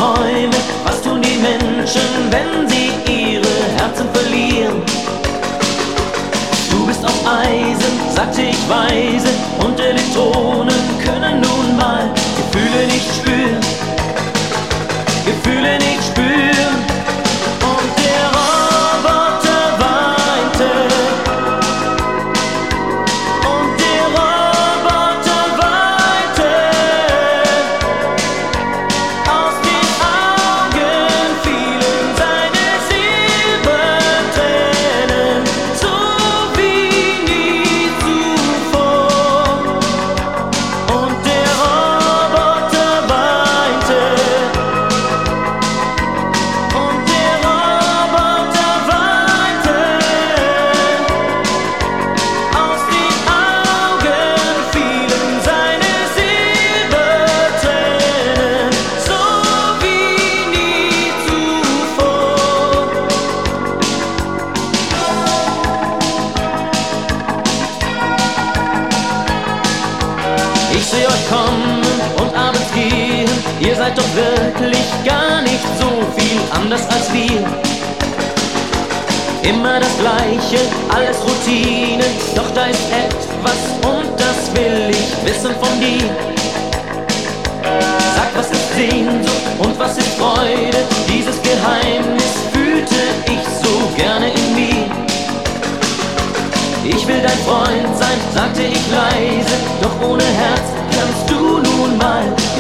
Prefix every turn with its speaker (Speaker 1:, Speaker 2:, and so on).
Speaker 1: Träume, was tun die Menschen, wenn sie ihre Herzen verlieren? Du bist auf Eisen, sagte ich weise, und Elektronen können nun mal Gefühle nicht spüren, Gefühle nicht spüren. Und der Roboter weinte, und der Roboter weinte, aus den Augen fielen seine Silbertränen, so wie nie zuvor. Und der Roboter weinte, und der Roboter weinte, aus den Augen fielen seine Silbertränen, so wie nie zuvor. Ich seh euch kommen und abends gehen, ihr seid doch wirklich gar nicht so viel anders als wir. Immer das Gleiche, alles Routine, doch da ist etwas und das will ich wissen von dir. Sag, was ist Sehnsucht und was ist Freude? Dieses Geheimnis fühlte ich so gerne in mir. Ich will dein Freund sein, sagte ich leise, doch ohne Herz kannst du nun mal